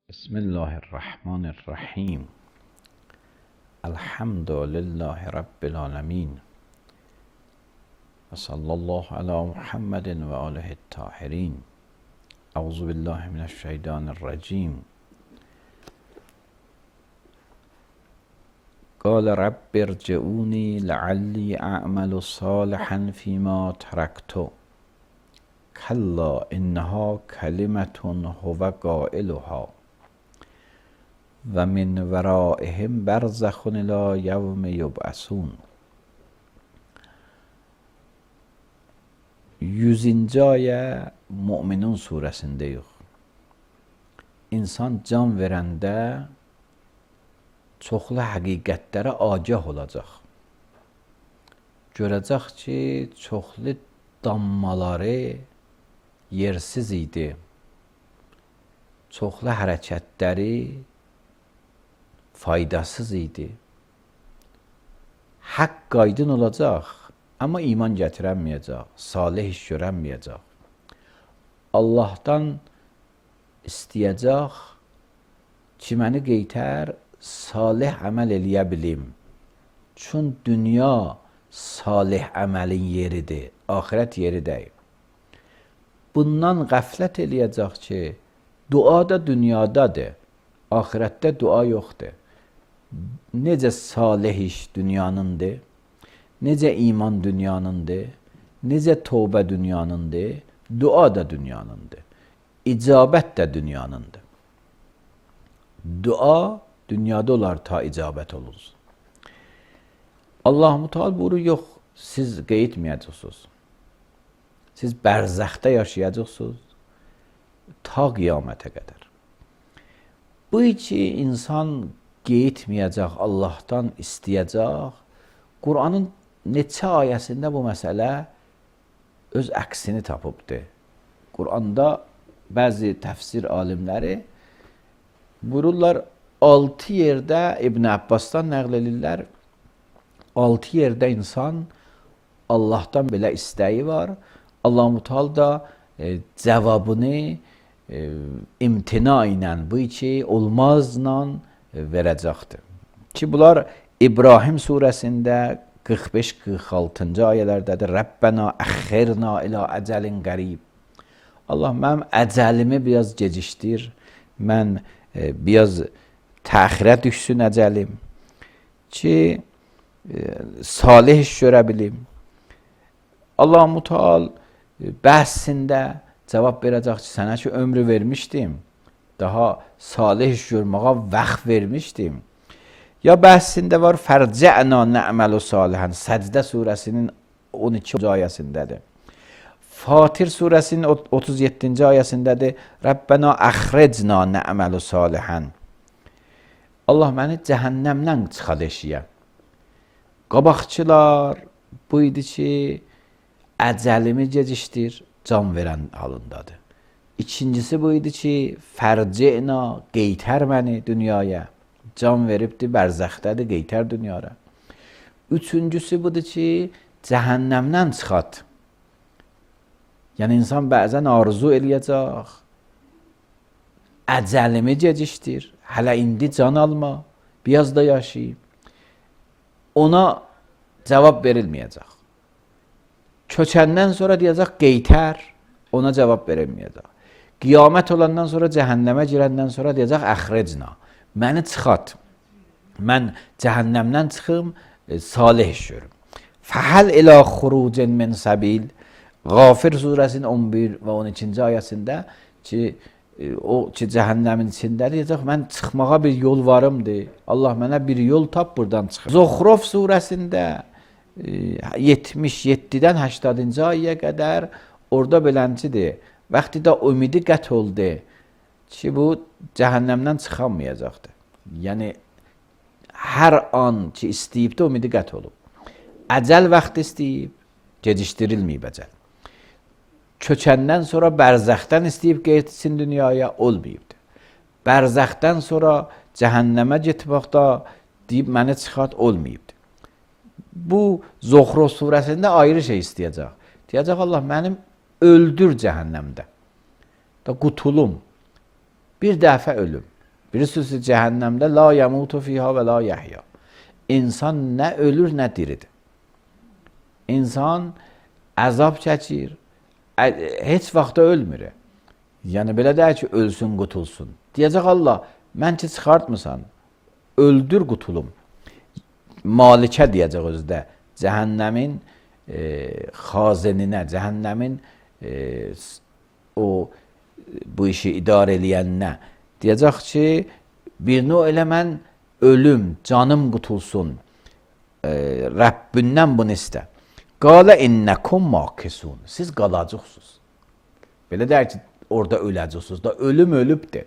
بسم الله الرحمن الرحیم. الحمد لله رب العالمین و صلی الله علی محمد و آله الطاهرین. اعوذ بالله من الشیطان الرجیم. قال رب ارجعونی لعلی اعمل صالحا فیما ترکت کلا انها کلمة هو قائلها و من ورائهم برزخ الی یوم یبعثون. 100-cı ayə Möminun surəsindəyik. İnsan can verəndə çoxlu həqiqətlərə agah olacaq. Görəcək ki, çoxlu dammaları yersiz idi. Çoxlu hərəkətləri faydasız idi. Haqq aydın olacaq, amma iman gətirənməyəcək, salih iş görənməyəcək. Allahdan istəyəcək ki, məni qeytər, salih əməl eləyə bilim. Çün dünya salih əməlin yeridir, axirət yeri deyil. Bundan qəflət eləyəcək ki, dua da dünyadadır, axirətdə dua yoxdur. Necə salih iş dünyanındır, necə iman dünyanındır, necə tövbə dünyanındır, dua da dünyanındır, icabət də dünyanındır. Dua dünyada olar ta icabət olur. Allah-u Teala buyurur, yox, siz qeytməyəcəksiniz. Siz bərzəxdə yaşayacaqsınız ta qiyamətə qədər. Bu ki, insan qeytməyəcək, Allahdan istəyəcək. Qur'anın neçə ayəsində bu məsələ öz əksini tapıbdır. Qur'anda bəzi təfsir alimləri buyururlar, 6 yerdə İbn Abbasdan nəql edirlər, 6 yerdə insan Allahdan belə istəyi var. Allah-u Teala da cavabını imtina ilə, bu ki, olmazla verəcəkdir. Ki, bunlar İbrahim surəsində 45-46-cı ayələrdədir. Rəbbənə əxxirna ilə əcəlin qərib. Allah, mənim əcəlimi biraz gecişdir. Mən biraz təxirə düşsün əcəlim. Ki, salih iş görə bilim. Allah-u Teala bəhsində cavab verəcək ki, sənə ki, ömrü vermişdim. Daha salih iş görməyə vaxt vermişdim. Ya bəhsində var, fərcə'na nə'məlu salihən. Səcdə surəsinin 12-ci ayəsindədir. Fatir surəsinin 37-ci ayəsindədir. Rəbbənə əxrəcna nə'məlu salihən. Allah məni cəhənnəmdən çıxad eşiyə. Qabaqçılar bu idi ki, əcəlimi gecişdir, can verən halındadır. İkincisi bu idi ki, fərcə'na, qeytər məni dünyaya. Can veribdir, bərzəxdədir, qeytər dünyara. Üçüncüsü budur ki, cəhənnəmdən çıxad. Yəni, insan bəzən arzu eləyəcək, əcəlimi gecişdir, hələ indi can alma, biraz da yaşayıb. Ona cavab verilməyəcək. Köçəndən sonra deyəcək, qeytər, ona cavab verilməyəcək. Qiyamət olandan sonra, cəhənnəmə girəndən sonra deyəcək, əxrəcna. Məni çıxart. Mən cəhənnəmdən çıxım, salih iş görüm. Fəhəl ilə xurucin min səbil. Qafir surəsinin 11 və 12-ci ayəsində ki, o ki, cəhənnəmin içində deyəcək, mən çıxmağa bir yol varımdır. Allah mənə bir yol tap, buradan çıxır. Zuxruf surəsində 77-dən 80-cı ayəyə qədər orada beləncidir. Vaxtı da ümidi qət oldu ki, bu cəhənnəmdən çıxamayacaqdır. Yəni, hər an ki, istəyib də ümidi qət olub. Əcəl vaxtı istəyib, gecişdirilməyib əcəl. Köçəndən sonra bərzəxdən istəyib qeytsin dünyaya, olmayıbdır. Bərzəxdən sonra cəhənnəmə getməkdə deyib, məni çıxart, olmayıbdır. Bu, Zuxruf surəsində ayrı şey istəyəcək. Deyəcək, Allah, mənim öldür cəhənnəmdə. Da qutulum. Bir dəfə ölüm. Bilirsiniz cəhənnəmdə la yamutu fiha və la yəhya. İnsan nə ölür, nə diridir. İnsan əzab çəkir, heç vaxt ölmür. Yəni belə deyək ki, ölsün, qutulsun. Deyəcək Allah, mən ki çıxartmısan, öldür, qutulum. Malikə deyəcək özdə, cəhənnəmin xazeninə, cəhənnəmin bu işi idarə eləyəninə deyəcək ki, bir növ elə mən ölüm, canım qutulsun, Rəbbindən bunu istə. Qalə innəkum makisun, siz qalacaqsınız. Belə deyək ki, orada öləcəksiniz da, ölüm ölübdür.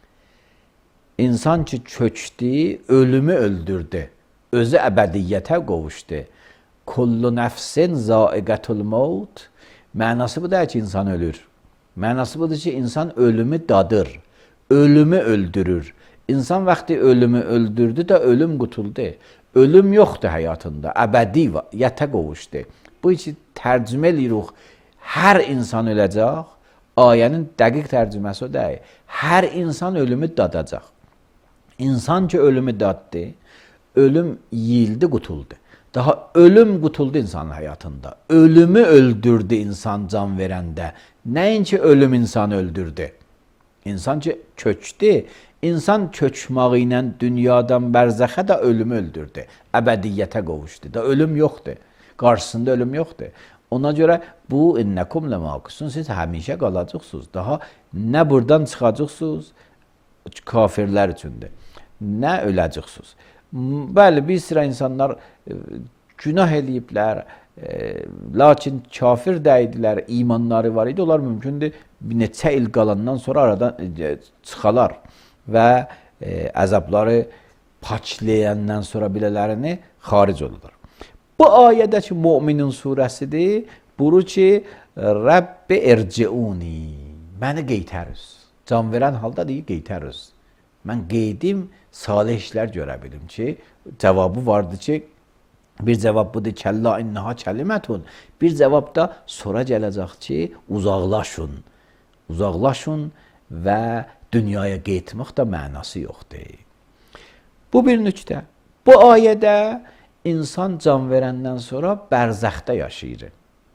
İnsan ki köçdü, ölümü öldürdü, özü əbədiyyətə qovuşdu. Kullu nəfsin zaiqətul maut. Mənası budur ki, insan ölür. Mənası budur ki, insan ölümü dadır, ölümü öldürür. İnsan vaxtı ölümü öldürdü də ölüm qutuldu. Ölüm yoxdur həyatında, əbədiyyətə qovuşdu. Bu için tərcümə edirik, hər insan öləcək. Ayənin dəqiq tərcüməsi o deyil. Hər insan ölümü dadacaq. İnsan ki ölümü daddı, ölüm yiyildi, qutuldu. Daha ölüm qutuldu insanın həyatında. Ölümü öldürdü insan can verəndə. Nəinki ölüm insanı öldürdü. İnsan ki köçdü, insan köçməyi ilə dünyadan bərzəxə də ölümü öldürdü. Əbədiyyətə qovuşdu. Da ölüm yoxdur. Qarşısında ölüm yoxdur. Ona görə bu innəkum ləmakisun, siz həmişə qalacaqsınız. Daha nə buradan çıxacaqsınız kafirlər üçündür, nə öləcəksiniz. Bəli, bir sıra insanlar günah eləyiblər, lakin kafir dəyidilər, imanları var idi. Onlar mümkündür bir neçə il qalandan sonra aradan çıxalar və əzabları paçlayandan sonra bilələrini xaric olurlar. Bu ayədəki Müminin surəsidir. Buyurur ki, Rəbbi erciuni, məni qeytəriz. Can verən halda deyir, qeytəriz. Mən qeydim, salih işlər görə bilim ki, cavabı vardı ki, bir cavab budur, kəllə innəha kəlimətun. Bir cavab da sonra gələcək ki, uzaqlaşın. Uzaqlaşın və dünyaya qeytmək də mənası yoxdur. Bu bir nüqtə. Bu ayədə İnsan can verəndən sonra bərzəxdə yaşayır.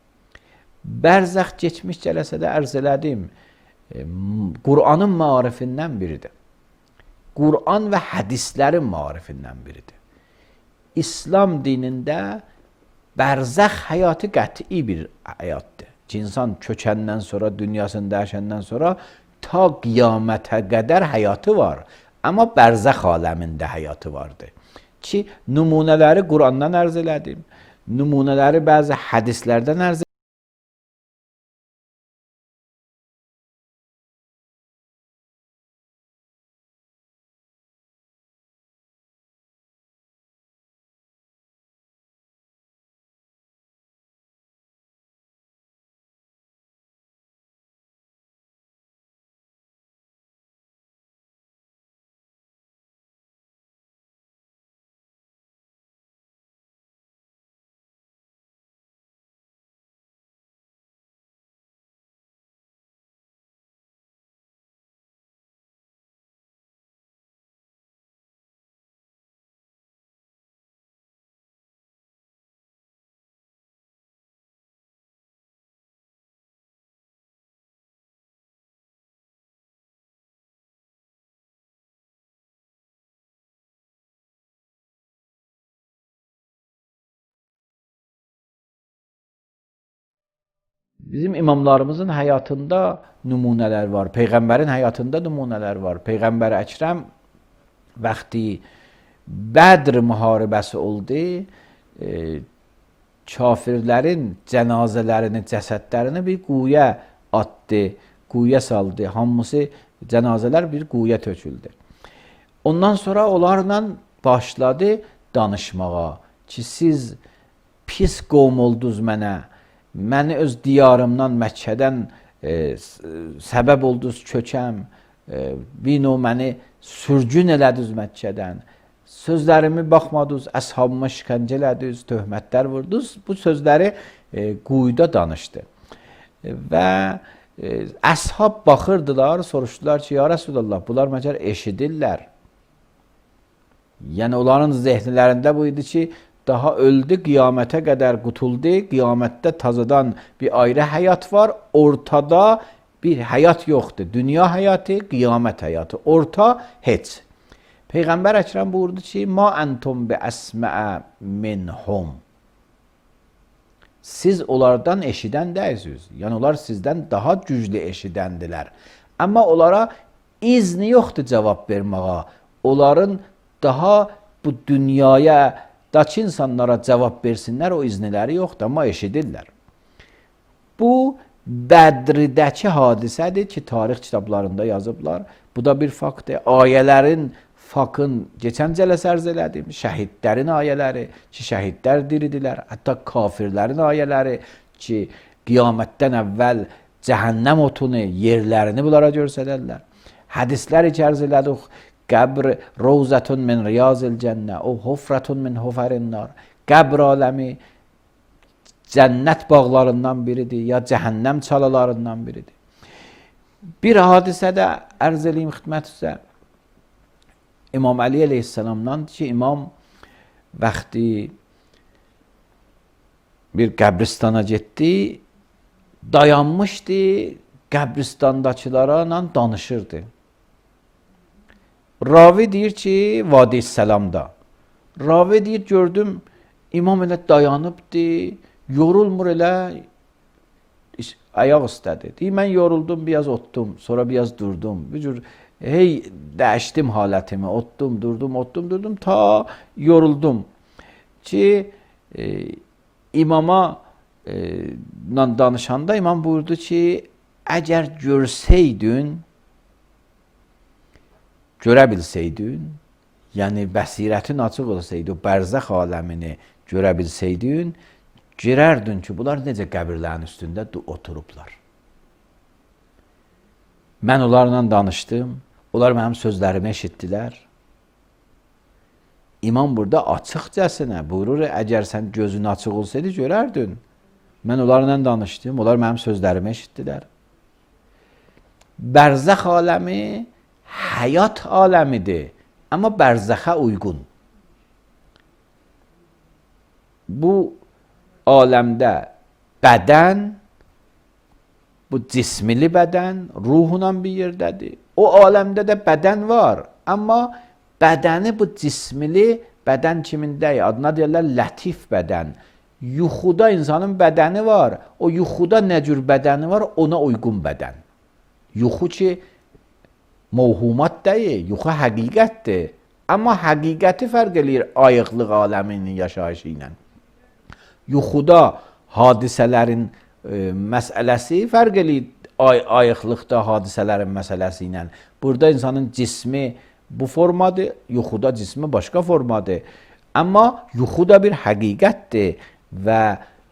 Bərzəx keçmiş cələsədə ərz elədim, Qur'anın maarifindən biridir. Qur'an və hədislərin maarifindən biridir. İslam dinində bərzəx həyatı qəti bir həyatdır. Ki, insan köçəndən sonra, dünyasını dəyişəndən sonra ta qiyamətə qədər həyatı var. Amma bərzəx aləmində həyatı vardır. Ki, nümunələri Qur'andan ərz elədim. Nümunələri bəzi hədislərdən ərz elədim. Bizim imamlarımızın həyatında nümunələr var. Peyğəmbərin həyatında nümunələr var. Peyğəmbər Əkrəm vaxtı Bədr müharibəsi oldu, kafirlərin cənazələrini, cəsədlərini bir quyuya atdı, quyuya saldı. Hamısı cənazələr bir quyuya töküldü. Ondan sonra onlarla başladı danışmağa ki, siz pis qovm oldunuz mənə, məni öz diyarımdan, Məkkədən səbəb oldunuz kökəm, bir növ məni sürgün elədiniz Məkkədən, sözlərimi baxmadınız, əshabıma şikəncə elədiniz, töhmətlər vurdunuz. Bu sözləri quyuda danışdı. Və Əshab baxırdılar, soruşdular ki, ya Resulallah, bunlar məgər eşidirlər. Yəni onların zehnlərində bu idi ki, daha öldü, qiyamətə qədər qutuldu, qiyamətdə tazadan bir ayrı həyat var, ortada bir həyat yoxdur. Dünya həyatı, qiyamət həyatı, orta heç. Peyğəmbər Əkrəm buyurdu ki, ma entum bi əsmə'ə minhum. Siz onlardan eşidən deyilsiniz. Yəni onlar sizdən daha güclü eşidəndilər. Amma onlara izni yoxdur cavab verməyə. Onların daha bu dünyaya daki insanlara cavab versinlər, o izniləri yoxdur, amma eşidirlər. Bu Bədridəki hadisədir ki, tarix kitablarında yazıblar. Bu da bir faktdır. Ayələrin fakın geçən cələsə ərz elədim. Şəhidlərin ayələri ki, şəhidlər diridilər. Hətta kafirlərin ayələri ki, qiyamətdən əvvəl cəhənnəm otunu, yerlərini bunlara görsədərlər. Hədislər ki, ərz elədik. Qəbr rovzətun min riyazil cənnə, o hufratun min hufərinnar. Qəbr aləmi cənnət bağlarından biridir, ya cəhənnəm çalalarından biridir. Bir hadisədə ərz eləyim xidmət üzrə. İmam Əli əleyhissalamdan ki, imam vaxtı bir qəbristana getdi, dayanmışdı, qəbristandakılara danışırdı. Ravi deyir ki, Vadi Səlamda. Ravi deyir, gördüm, imam elə dayanıbdı, yorulmur elə, ayaq istədi. Deyir, mən yoruldum, biraz otdum, sonra biraz durdum. Bir cür, dəyişdim halətimi, otdum, durdum, ta yoruldum. Ki, imama danışanda imam buyurdu ki, əgər görsəydin, görə bilsəydin, yəni bəsirətin açıq olsaydı, bərzəx aləmini görə bilsəydin, girərdin ki, bunlar necə qəbirlərin üstündə oturublar. Mən onlarla danışdım, onlar mənim sözlərimi eşitdilər. İmam burada açıqcasına buyurur, əgər sən gözün açıq olsaydı, görərdin. Mən onlarla danışdım, onlar mənim sözlərimi eşitdilər. Bərzəx aləmi həyat aləmidir, amma bərzəxə uyğun. Bu aləmdə bədən, bu cismili bədən ruhla bir yerdədir. O aləmdə də bədən var, amma bədəni bu cismili bədən kimindəyik, adına deyirlər lətif bədən. Yuxuda insanın bədəni var, o yuxuda nə cür bədəni var, ona uyğun bədən. Yuxu ki, mövhumat deyil, yuxu həqiqətdir. Amma həqiqəti fərq eləyir ayıqlıq aləminin yaşayışı ilə. Yuxuda hadisələrin məsələsi fərq eləyir ayıqlıqda hadisələrin məsələsi ilə. Burada insanın cismi bu formadır, yuxuda cismi başqa formadır. Amma yuxu da bir həqiqətdir və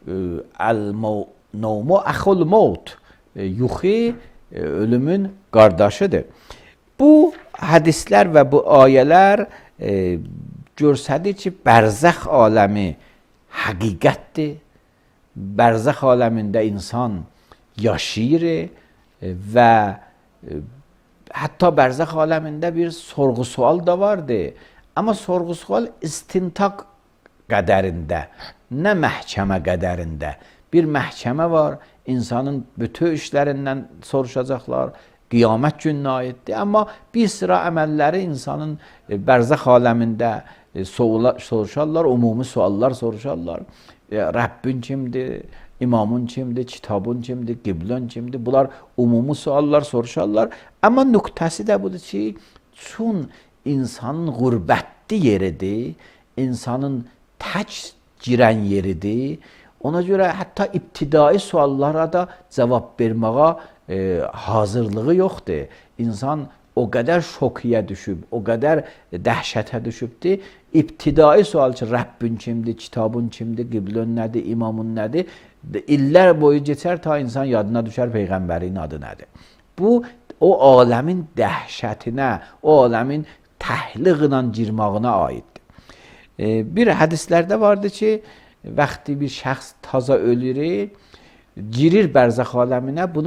əl-nəvmu əxul mevt, yuxu ölümün qardaşıdır. Bu hədislər və bu ayələr göstərir ki, bərzəx aləmi həqiqətdir. Bərzəx aləmində insan yaşayır və hətta bərzəx aləmində bir sorğu-sual da vardır. Amma sorğu-sual istintaq qədərində, nə məhkəmə qədərində. Bir məhkəmə var, insanın bütün işlərindən soruşacaqlar, qiyamət gününə aiddir. Amma bir sıra əməlləri insanın bərzəx aləmində soruşarlar, umumi suallar soruşarlar. Rəbbin kimdir, imamın kimdir, kitabın kimdir, qiblən kimdir? Bunlar umumi suallar soruşarlar. Amma nöqtəsi də budur ki, çün insanın qürbətli yeridir, insanın tək girən yeridir. Ona görə hətta ibtidai suallara da cavab verməyə hazırlığı yoxdur. İnsan o qədər şokiyə düşüb, o qədər dəhşətə düşübdir. İbtidai sual ki, Rəbbin kimdir, kitabın kimdir, qiblən nədir, imamın nədir? İllər boyu keçər ta insan yadına düşər Peyğəmbərin adı nədir. Bu, o aləmin dəhşətinə, o aləmin təhliqlə girmağına aiddir. Bir hədislərdə vardır ki, vaxtı bir şəxs taza ölür, girir bərzəx aləminə, bunun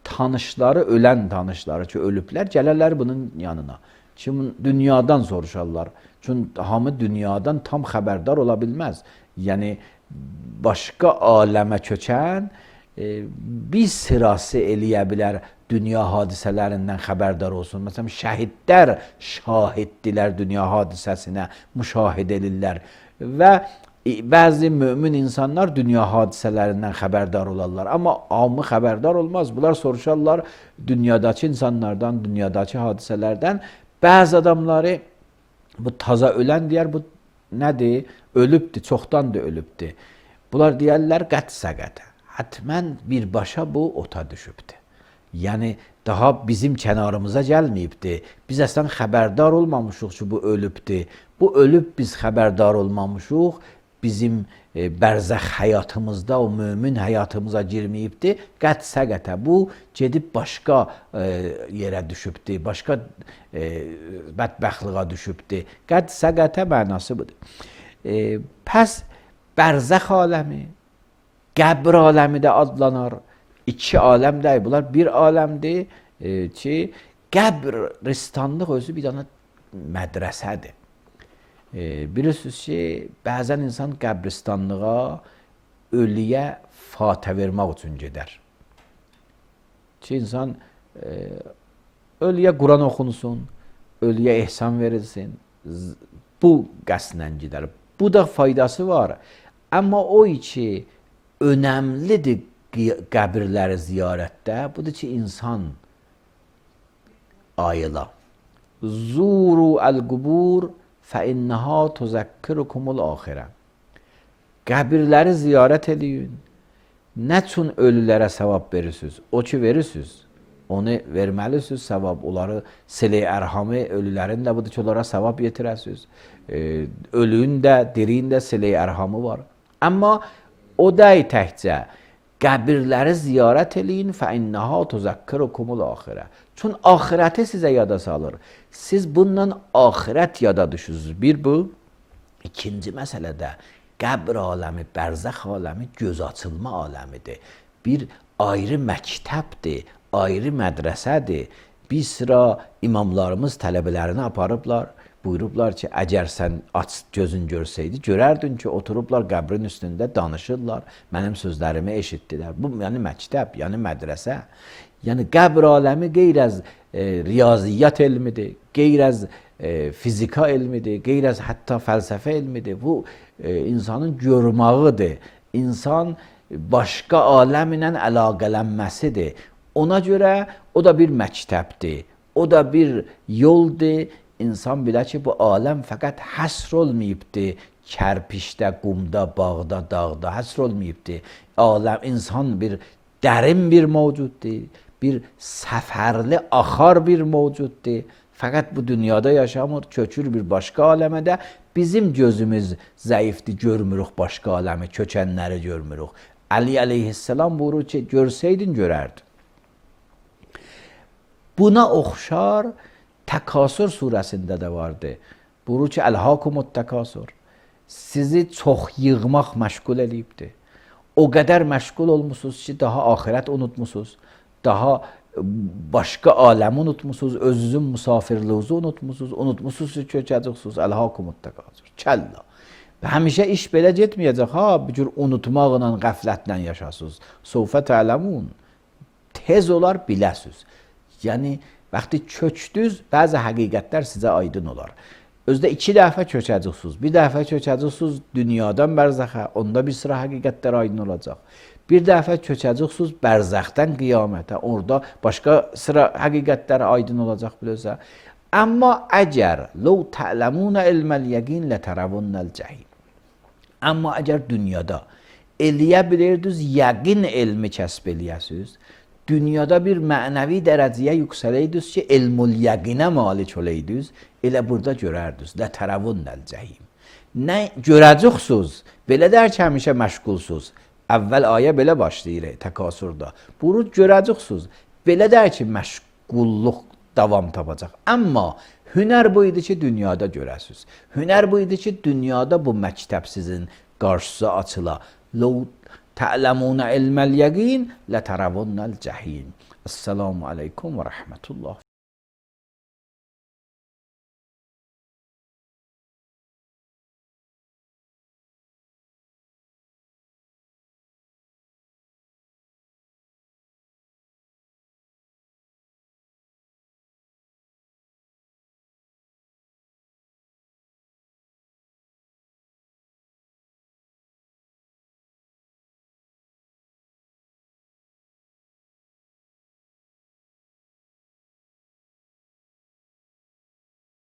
tanışları, ölən tanışları ki, ölüblər, gələrlər bunun yanına. Kim dünyadan soruşarlar. Çünki hamı dünyadan tam xəbərdar ola bilməz. Yəni, başqa aləmə köçən bir sırası eləyə bilər dünya hadisələrindən xəbərdar olsun. Məsələn, şəhidlər şahiddirlər dünya hadisəsinə, müşahidə edirlər və bəzi mömin insanlar dünya hadisələrindən xəbərdar olarlar. Amma hamı xəbərdar olmaz. Bunlar soruşarlar dünyadakı insanlardan, dünyadakı hadisələrdən. Bəzi adamları bu taza ölən deyər, bu nədir? Ölübdür, çoxdan da ölübdür. Bunlar deyərlər qət səqətə. Hətmən birbaşa bu ota düşübdür. Yəni, daha bizim kənarımıza gəlməyibdir. Biz əslən xəbərdar olmamışıq ki, bu ölübdür. Bu ölüb biz xəbərdar olmamışıq. Bizim bərzəx həyatımızda, o mömin həyatımıza girməyibdir. Qət səqətə. Bu, gedib başqa yerə düşübdür. Başqa bədbəxtlığa düşübdür. Qət səqətə mənası budur. Pəs, bərzəx aləmi, qəbr aləmi də adlanar. İki aləm deyil, bunlar bir aləmdir ki, qəbristanlıq özü bir dənə mədrəsədir. Bilirsiniz ki, bəzən insan qəbristanlığa ölüyə fatə vermək üçün gedər. Ki, insan ölüyə Quran oxunsun, ölüyə ehsan verilsin, bu qəsdlə gedər. Bu da faydası var. Amma o ki, önəmlidir qəbirləri ziyarətdə, budur ki, insan ayıla. Zuru əl-qubur fəinnəhə tuzəkkirukumul axirə. Qəbirləri ziyarət eləyin. Nə üçün ölülərə savab verirsiniz? O ki, verirsiniz. Onu verməlisiniz, savab. Onları silə-i ərhamı, ölülərin də budur ki, onlara savab yetirəsiniz. Ölüyün də, diriyin də silə-i ərhamı var. Amma o deyil təkcə. Qəbirləri ziyarət eləyin, fəinnəhə tuzəkkirukumul axirə. Çünki axirəti sizə yada salır. Siz bundan axirət yada düşürsünüz. Bir bu. İkinci məsələdə qəbr aləmi, bərzəx aləmi göz açılma aləmidir. Bir ayrı məktəbdir, ayrı mədrəsədir. Bir sıra imamlarımız tələbələrini aparıblar. Buyurublar ki, əgər sən aç gözün görsəydi, görərdin ki, oturublar qəbrin üstündə danışırlar, mənim sözlərimi eşitdilər. Bu, yəni məktəb, yəni mədrəsə. Yəni qəbr aləmi qeyr az riyaziyyat elmidir, qeyr az fizika elmidir, qeyr az hətta fəlsəfə elmidir. Bu, insanın görmağıdır. İnsan başqa aləm ilə əlaqələnməsidir. Ona görə o da bir məktəbdir, o da bir yoldur. İnsan bilə ki, bu aləm fəqət həsr olmayıbdır. Kərpişdə, qumda, bağda, dağda həsr olmayıbdır. Aləm, insan bir dərin bir mövcuddur. Bir səfərli, axar bir mövcuddur. Fəqət bu dünyada yaşamır, köçür bir başqa aləmədə. Bizim gözümüz zəifdir, görmürük başqa aləmi, köçənləri görmürük. Əli əleyhissalam buyurur ki, görsəydin, görərdin. Buna oxşar Təkasür surəsində də vardı. Buyurur ki, əlhəkumut təkasür. Sizi çox yığmaq məşğul eləyibdir. O qədər məşğul olmusunuz ki, daha axirət unutmusunuz. Daha başqa aləmi unutmusunuz. Özünüzün musafirliyinizi unutmusunuz. Unutmusunuz ki, köçəcəksiniz. Əlhəkumut təkasür. Kəlla. Və həmişə iş belə getməyəcək. Ha, bir cür unutmaqla, qəflətlə yaşasınız. Sovfə tə'ləmun. Tez olar, biləsiniz. Yəni, vaxtı köçdünüz, bəzi həqiqətlər sizə aydın olar. Özdə 2 dəfə köçəcəksiniz. Bir dəfə köçəcəksiniz dünyadan bərzəxə, onda bir sıra həqiqətlər aydın olacaq. Bir dəfə köçəcəksiniz bərzəxdən qiyamətə, orada başqa sıra həqiqətlər aydın olacaq bilirsə. Amma əgər ləv tə'ləmunə ilməl yəqin lətərəvunnəl cəhim. Amma əgər dünyada eləyə bilirdiniz, yəqin elmi kəsb eləyəsiniz, dünyada bir mənəvi dərəcəyə yüksələydiniz ki, elmul yəqinə malik olaydınız, elə burada görərdiniz. Lətərəvunnəl cəhim. Nə görəcəksiniz? Belə dər ki, həmişə məşğulsuz. Əvvəl ayə belə başlayır təkasürdə. Bunu görəcəksiniz. Belə dər ki, məşğulluq davam tapacaq. Amma hünər bu idi ki, dünyada görəsiniz. Hünər bu idi ki, dünyada bu məktəb sizin qarşısına açıla. ta'lemuna ilmel yakin leteravunel cehim. Esselamu aleyküm ve rahmetullah.